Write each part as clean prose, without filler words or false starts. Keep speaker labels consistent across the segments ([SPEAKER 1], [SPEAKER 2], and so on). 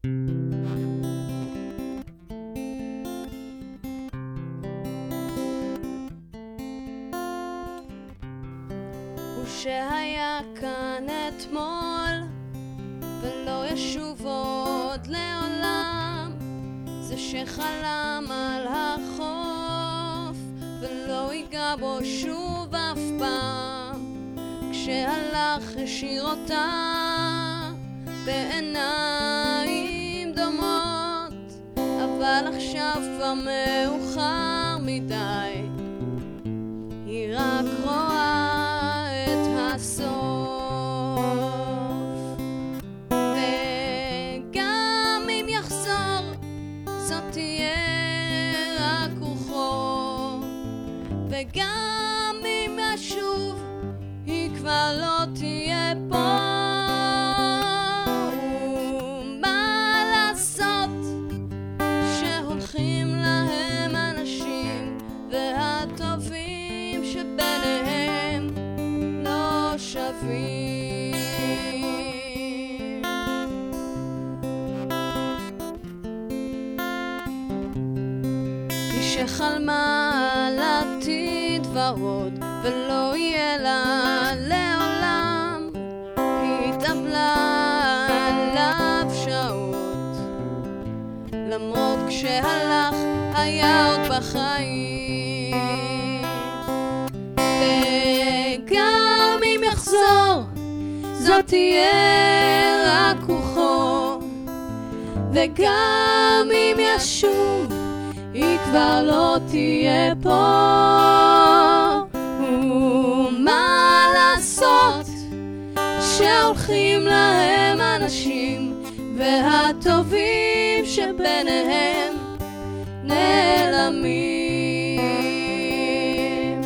[SPEAKER 1] שהיה כאן אתמול ולא ישוב עוד לעולם, זה שחלם על החוף ולא ייגע בו שוב אף פעם, כשהלך השאיר אותה בעיניים דומות, אבל עכשיו כבר מאוחר מדי, היא רק רואה הסוף, וגם אם יחזור זאת תהיה רק רוחו, וגם אם ישוב היא כבר לא תהיה פה. מה לעשות שהולכים להם אנשים והטובים שביניהם שווים. היא שחלמה על עתיד ורוד ולא יהיה לה לעולם, היא התאבלה עליו שעות, למרות כשהלך היה עוד בחיים, וגם אם יחזור זאת תהיה רק רוחו, וגם אם ישוב היא כבר לא תהיה פה. ומה לעשות שהולכים להם אנשים והטובים שביניהם נעלמים,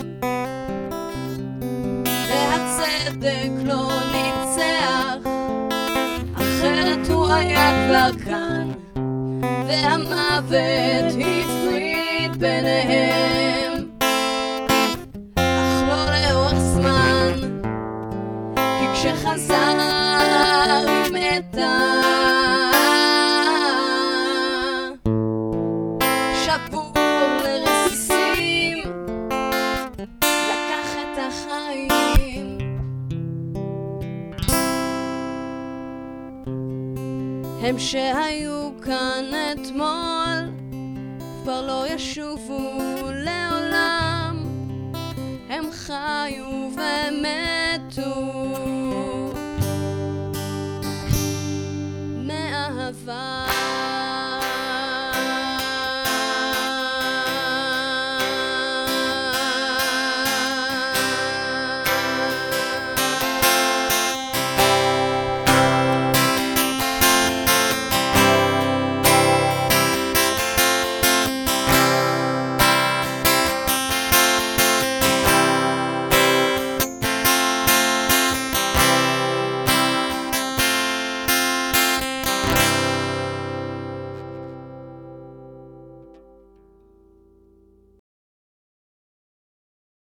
[SPEAKER 1] והצדק לא ניצח, אחרת הוא היה כבר כאן, והמוות הפריד ביניהם, אך לא לאורך זמן, כי כשחזר היא מתה, שבור לרסיסים, לקח את החיים. הם שהיו כאן אתמול כבר לא ישובו לעולם, הם חיו ומתו מאהבה.